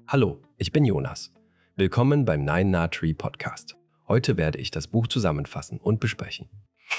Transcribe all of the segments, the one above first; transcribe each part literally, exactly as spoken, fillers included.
Hallo, ich bin Jonas. Willkommen beim Nine Na Tree Podcast. Heute werde ich das Buch zusammenfassen und besprechen.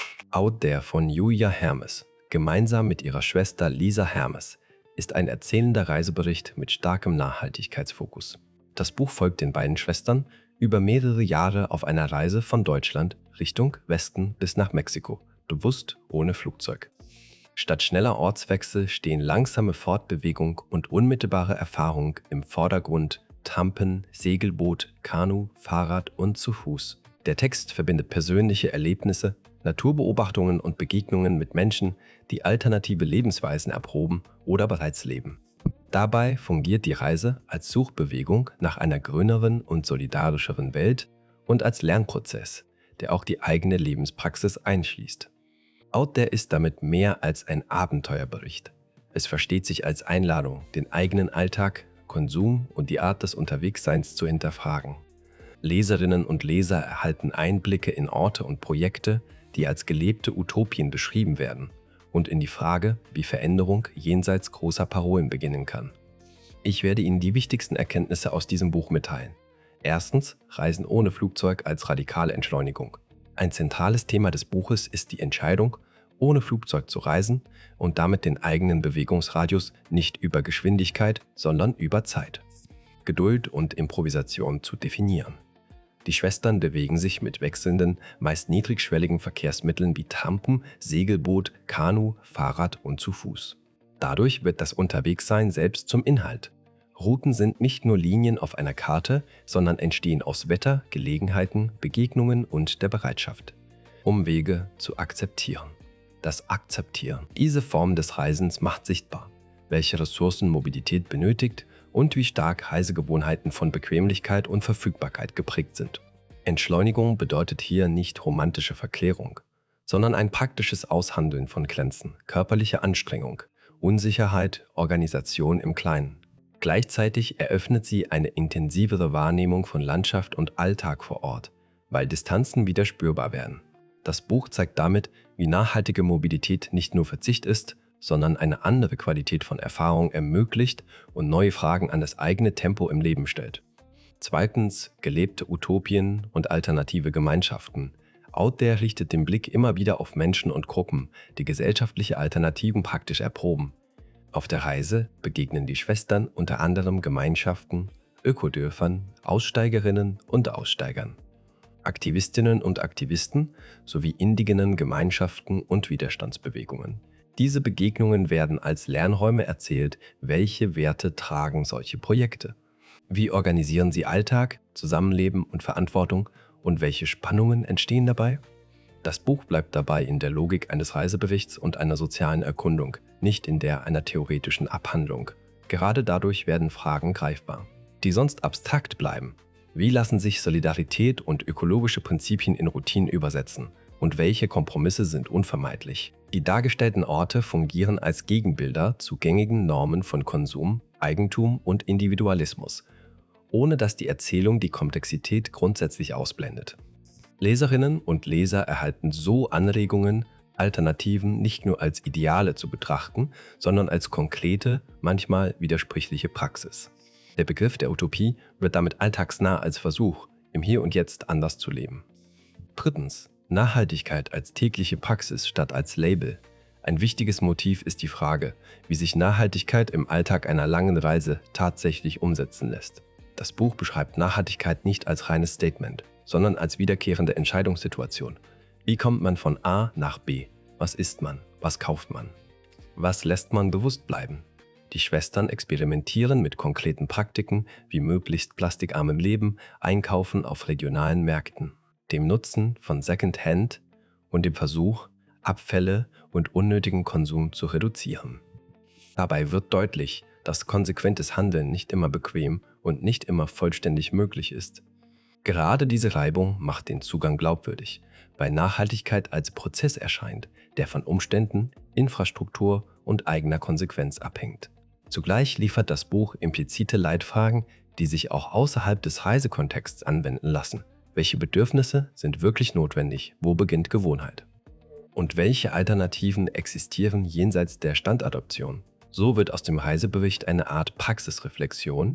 Out There von Julia Hermes, gemeinsam mit ihrer Schwester Lisa Hermes, ist ein erzählender Reisebericht mit starkem Nachhaltigkeitsfokus. Das Buch folgt den beiden Schwestern über mehrere Jahre auf einer Reise von Deutschland Richtung Westen bis nach Mexiko, bewusst ohne Flugzeug. Statt schneller Ortswechsel stehen langsame Fortbewegung und unmittelbare Erfahrung im Vordergrund, Trampen, Segelboot, Kanu, Fahrrad und zu Fuß. Der Text verbindet persönliche Erlebnisse, Naturbeobachtungen und Begegnungen mit Menschen, die alternative Lebensweisen erproben oder bereits leben. Dabei fungiert die Reise als Suchbewegung nach einer grüneren und solidarischeren Welt und als Lernprozess, der auch die eigene Lebenspraxis einschließt. Out There ist damit mehr als ein Abenteuerbericht. Es versteht sich als Einladung, den eigenen Alltag, Konsum und die Art des Unterwegsseins zu hinterfragen. Leserinnen und Leser erhalten Einblicke in Orte und Projekte, die als gelebte Utopien beschrieben werden, und in die Frage, wie Veränderung jenseits großer Parolen beginnen kann. Ich werde Ihnen die wichtigsten Erkenntnisse aus diesem Buch mitteilen. Erstens, Reisen ohne Flugzeug als radikale Entschleunigung. Ein zentrales Thema des Buches ist die Entscheidung, ohne Flugzeug zu reisen und damit den eigenen Bewegungsradius nicht über Geschwindigkeit, sondern über Zeit, Geduld und Improvisation zu definieren. Die Schwestern bewegen sich mit wechselnden, meist niedrigschwelligen Verkehrsmitteln wie Trampen, Segelboot, Kanu, Fahrrad und zu Fuß. Dadurch wird das Unterwegssein selbst zum Inhalt. Routen sind nicht nur Linien auf einer Karte, sondern entstehen aus Wetter, Gelegenheiten, Begegnungen und der Bereitschaft, Umwege zu akzeptieren. Das Akzeptieren. Diese Form des Reisens macht sichtbar, welche Ressourcen Mobilität benötigt und wie stark Reisegewohnheiten von Bequemlichkeit und Verfügbarkeit geprägt sind. Entschleunigung bedeutet hier nicht romantische Verklärung, sondern ein praktisches Aushandeln von Grenzen, körperliche Anstrengung, Unsicherheit, Organisation im Kleinen. Gleichzeitig eröffnet sie eine intensivere Wahrnehmung von Landschaft und Alltag vor Ort, weil Distanzen wieder spürbar werden. Das Buch zeigt damit, wie nachhaltige Mobilität nicht nur Verzicht ist, sondern eine andere Qualität von Erfahrung ermöglicht und neue Fragen an das eigene Tempo im Leben stellt. Zweitens, gelebte Utopien und alternative Gemeinschaften. Out There richtet den Blick immer wieder auf Menschen und Gruppen, die gesellschaftliche Alternativen praktisch erproben. Auf der Reise begegnen die Schwestern unter anderem Gemeinschaften, Ökodörfern, Aussteigerinnen und Aussteigern, Aktivistinnen und Aktivisten sowie indigenen Gemeinschaften und Widerstandsbewegungen. Diese Begegnungen werden als Lernräume erzählt, welche Werte tragen solche Projekte. Wie organisieren sie Alltag, Zusammenleben und Verantwortung und welche Spannungen entstehen dabei? Das Buch bleibt dabei in der Logik eines Reiseberichts und einer sozialen Erkundung, nicht in der einer theoretischen Abhandlung. Gerade dadurch werden Fragen greifbar, die sonst abstrakt bleiben. Wie lassen sich Solidarität und ökologische Prinzipien in Routinen übersetzen? Und welche Kompromisse sind unvermeidlich? Die dargestellten Orte fungieren als Gegenbilder zu gängigen Normen von Konsum, Eigentum und Individualismus, ohne dass die Erzählung die Komplexität grundsätzlich ausblendet. Leserinnen und Leser erhalten so Anregungen, Alternativen nicht nur als Ideale zu betrachten, sondern als konkrete, manchmal widersprüchliche Praxis. Der Begriff der Utopie wird damit alltagsnah als Versuch, im Hier und Jetzt anders zu leben. Drittens, Nachhaltigkeit als tägliche Praxis statt als Label. Ein wichtiges Motiv ist die Frage, wie sich Nachhaltigkeit im Alltag einer langen Reise tatsächlich umsetzen lässt. Das Buch beschreibt Nachhaltigkeit nicht als reines Statement, sondern als wiederkehrende Entscheidungssituation. Wie kommt man von A nach B? Was isst man? Was kauft man? Was lässt man bewusst bleiben? Die Schwestern experimentieren mit konkreten Praktiken wie möglichst plastikarmem Leben, Einkaufen auf regionalen Märkten, dem Nutzen von Secondhand und dem Versuch, Abfälle und unnötigen Konsum zu reduzieren. Dabei wird deutlich, dass konsequentes Handeln nicht immer bequem und nicht immer vollständig möglich ist. Gerade diese Reibung macht den Zugang glaubwürdig, weil Nachhaltigkeit als Prozess erscheint, der von Umständen, Infrastruktur und eigener Konsequenz abhängt. Zugleich liefert das Buch implizite Leitfragen, die sich auch außerhalb des Reisekontexts anwenden lassen. Welche Bedürfnisse sind wirklich notwendig? Wo beginnt Gewohnheit? Und welche Alternativen existieren jenseits der Standadoption? So wird aus dem Reisebericht eine Art Praxisreflexion,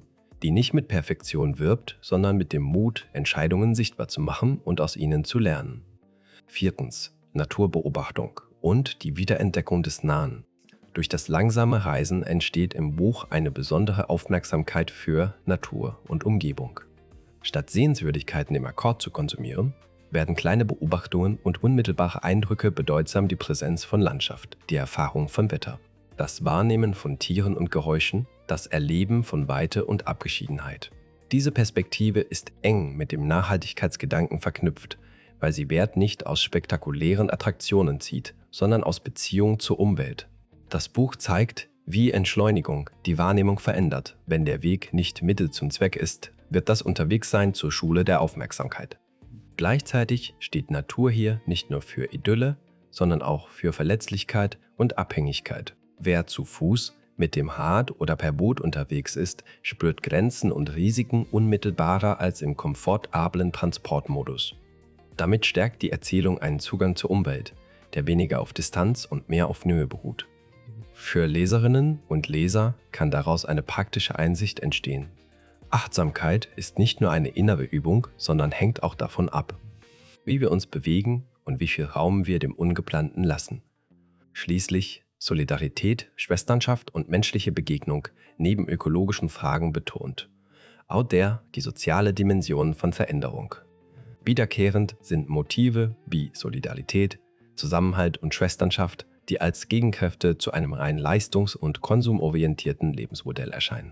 die nicht mit Perfektion wirbt, sondern mit dem Mut, Entscheidungen sichtbar zu machen und aus ihnen zu lernen. Viertens. Naturbeobachtung und die Wiederentdeckung des Nahen. Durch das langsame Reisen entsteht im Buch eine besondere Aufmerksamkeit für Natur und Umgebung. Statt Sehenswürdigkeiten im Akkord zu konsumieren, werden kleine Beobachtungen und unmittelbare Eindrücke bedeutsam die Präsenz von Landschaft, die Erfahrung von Wetter, das Wahrnehmen von Tieren und Geräuschen, das Erleben von Weite und Abgeschiedenheit. Diese Perspektive ist eng mit dem Nachhaltigkeitsgedanken verknüpft, weil sie Wert nicht aus spektakulären Attraktionen zieht, sondern aus Beziehung zur Umwelt. Das Buch zeigt, wie Entschleunigung die Wahrnehmung verändert. Wenn der Weg nicht Mittel zum Zweck ist, wird das Unterwegssein zur Schule der Aufmerksamkeit. Gleichzeitig steht Natur hier nicht nur für Idylle, sondern auch für Verletzlichkeit und Abhängigkeit. Wer zu Fuß, mit dem Rad oder per Boot unterwegs ist, spürt Grenzen und Risiken unmittelbarer als im komfortablen Transportmodus. Damit stärkt die Erzählung einen Zugang zur Umwelt, der weniger auf Distanz und mehr auf Nähe beruht. Für Leserinnen und Leser kann daraus eine praktische Einsicht entstehen. Achtsamkeit ist nicht nur eine innere Übung, sondern hängt auch davon ab, wie wir uns bewegen und wie viel Raum wir dem Ungeplanten lassen. Schließlich Solidarität, Schwesternschaft und menschliche Begegnung neben ökologischen Fragen betont. Out there die soziale Dimension von Veränderung. Wiederkehrend sind Motive wie Solidarität, Zusammenhalt und Schwesternschaft, die als Gegenkräfte zu einem rein leistungs- und konsumorientierten Lebensmodell erscheinen.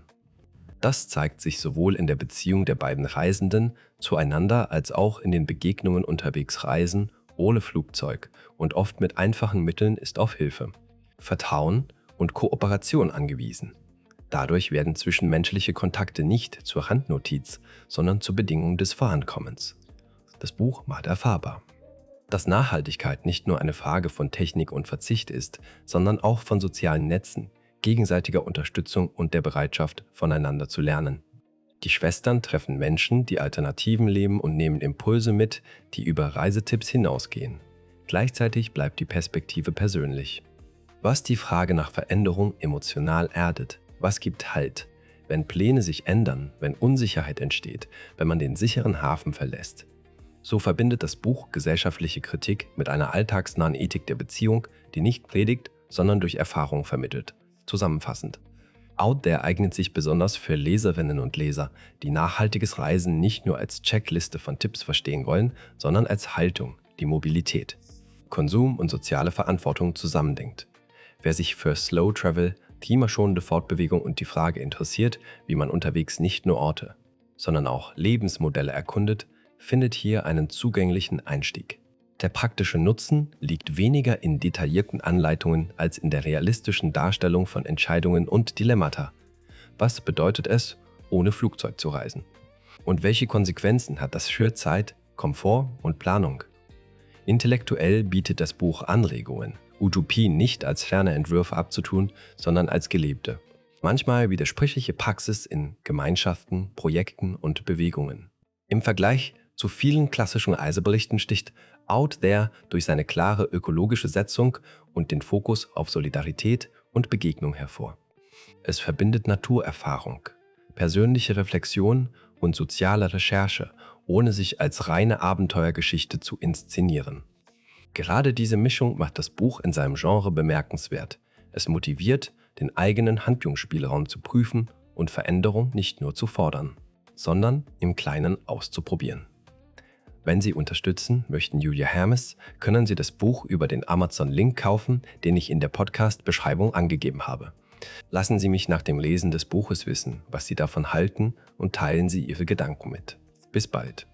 Das zeigt sich sowohl in der Beziehung der beiden Reisenden zueinander als auch in den Begegnungen unterwegs. Reisen ohne Flugzeug und oft mit einfachen Mitteln ist auf Hilfe, Vertrauen und Kooperation angewiesen. Dadurch werden zwischenmenschliche Kontakte nicht zur Randnotiz, sondern zur Bedingung des Vorankommens. Das Buch macht erfahrbar, dass Nachhaltigkeit nicht nur eine Frage von Technik und Verzicht ist, sondern auch von sozialen Netzen, gegenseitiger Unterstützung und der Bereitschaft, voneinander zu lernen. Die Schwestern treffen Menschen, die Alternativen leben und nehmen Impulse mit, die über Reisetipps hinausgehen. Gleichzeitig bleibt die Perspektive persönlich. Was die Frage nach Veränderung emotional erdet, was gibt Halt, wenn Pläne sich ändern, wenn Unsicherheit entsteht, wenn man den sicheren Hafen verlässt. So verbindet das Buch gesellschaftliche Kritik mit einer alltagsnahen Ethik der Beziehung, die nicht predigt, sondern durch Erfahrung vermittelt. Zusammenfassend: Out There eignet sich besonders für Leserinnen und Leser, die nachhaltiges Reisen nicht nur als Checkliste von Tipps verstehen wollen, sondern als Haltung, die Mobilität, Konsum und soziale Verantwortung zusammendenkt. Wer sich für Slow Travel, klimaschonende Fortbewegung und die Frage interessiert, wie man unterwegs nicht nur Orte, sondern auch Lebensmodelle erkundet, findet hier einen zugänglichen Einstieg. Der praktische Nutzen liegt weniger in detaillierten Anleitungen als in der realistischen Darstellung von Entscheidungen und Dilemmata. Was bedeutet es, ohne Flugzeug zu reisen? Und welche Konsequenzen hat das für Zeit, Komfort und Planung? Intellektuell bietet das Buch Anregungen, Utopien nicht als ferne Entwürfe abzutun, sondern als gelebte, manchmal widersprüchliche Praxis in Gemeinschaften, Projekten und Bewegungen. Im Vergleich zu vielen klassischen Reiseberichten sticht Out There durch seine klare ökologische Setzung und den Fokus auf Solidarität und Begegnung hervor. Es verbindet Naturerfahrung, persönliche Reflexion und soziale Recherche, ohne sich als reine Abenteuergeschichte zu inszenieren. Gerade diese Mischung macht das Buch in seinem Genre bemerkenswert. Es motiviert, den eigenen Handlungsspielraum zu prüfen und Veränderung nicht nur zu fordern, sondern im Kleinen auszuprobieren. Wenn Sie unterstützen möchten Julia Hermes, können Sie das Buch über den Amazon-Link kaufen, den ich in der Podcast-Beschreibung angegeben habe. Lassen Sie mich nach dem Lesen des Buches wissen, was Sie davon halten, und teilen Sie Ihre Gedanken mit. Bis bald.